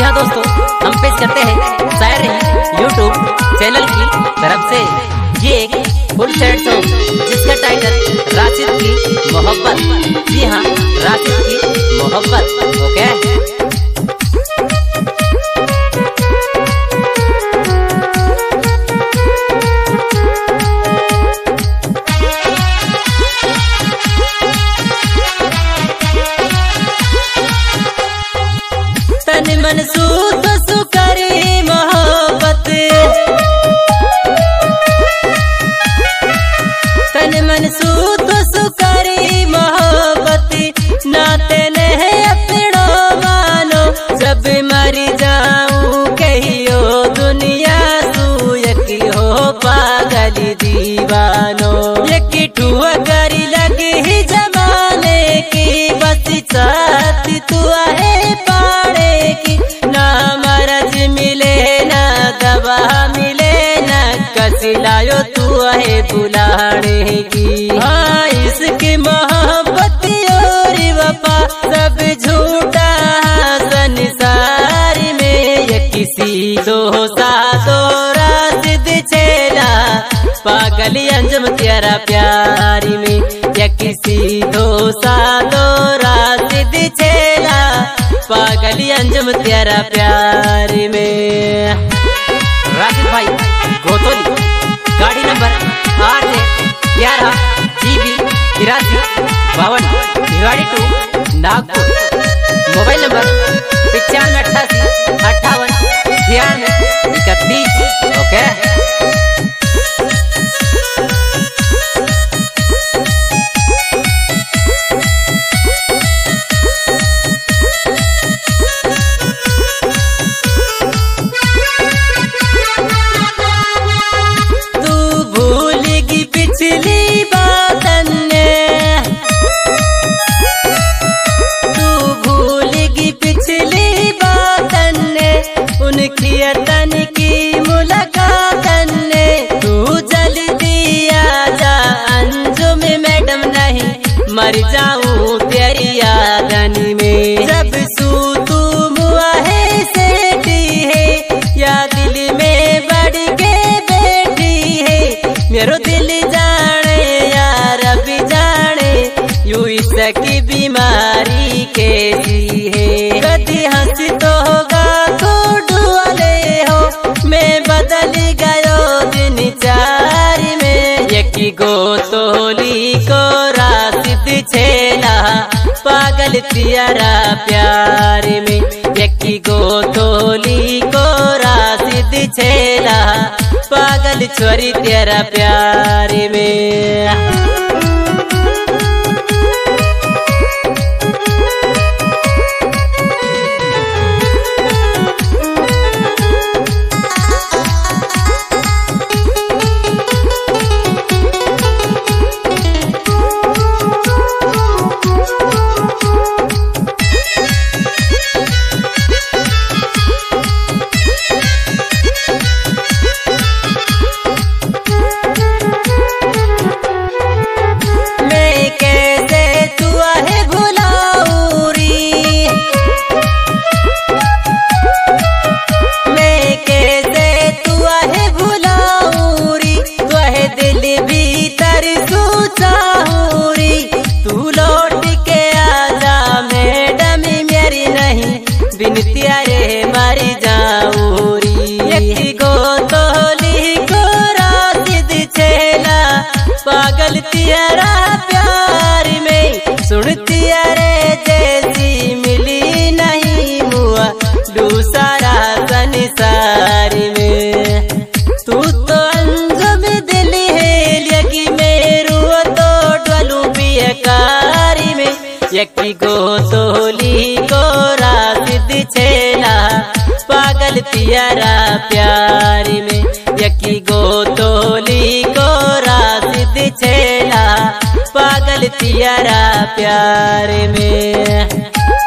हाँ दोस्तों, हम पेश करते हैं शायरी यूट्यूब चैनल की तरफ से ये एक फुल सेट सॉन्ग जिसका टाइटल राशिद की मोहब्बत। जी हाँ, राशिद की मोहब्बत। ओके, तन मन सूत सुकरी मोहब्बत, तन मन सूत सुकरी मोहब्बत, नाते ने अपनो मानो जब मर जाऊं कहियो दुनिया तू यकी हो पागल दीवानो। यकी ठुआ करी लगी ही जमाने की बस साथ तू है पाड़े की, ना मरज मिले ना दवा मिले ना कसिलायो तू है बुलाने की। हाँ, इसकी मोहब्बत और वफा सब झूठा संसार में। ये किसी दो सातो राशिद छेला पागल अंजुम तेरा प्यार में। या किसी दो सातो राशिद छेला पागल अंजुम तेरा प्यार में। राशिद भाई गोतोली, गाड़ी number 811 GB 8352 Bhiwadi 2 Nagpur. Mobile number 9588 58 96 31। Okay, पिछली बातन तू भूलगी पिछली बातन उनकी तन की मुलाकातन। तू जल्दी आजा अंजुम मैडम, नहीं मर जाऊं तेरी यादन में। जब सू तू मुआ है सेठी है या दिल में बढ़ के बैठी है। मेरो दिल जाने यार भी जाने यू इसकी बीमारी कैसी है। कभी हंसी तो होगा तो डुआले हो, मैं बदल गयो दिन चार में। यकी गोतोली को राशिद छेला पागल तेरा प्यार में। यकी गोतोली को राशिद छेला पागल छोरी तेरा प्यार में। बिनती रे मरी जाऊरी। यकी गोतोली को राशिद छेला पागल तेरा प्यार में। सुनती रे जैसी मिली नहीं मुआ दूसरा संसार में। तू तो अंजुम दिल है लगी मेरू तो डलू बेकार में। यकी गोतोली को राशिद छेला पागल तेरा प्यार में। यकी गोतोली को राशिद छेला पागल तेरा प्यार में।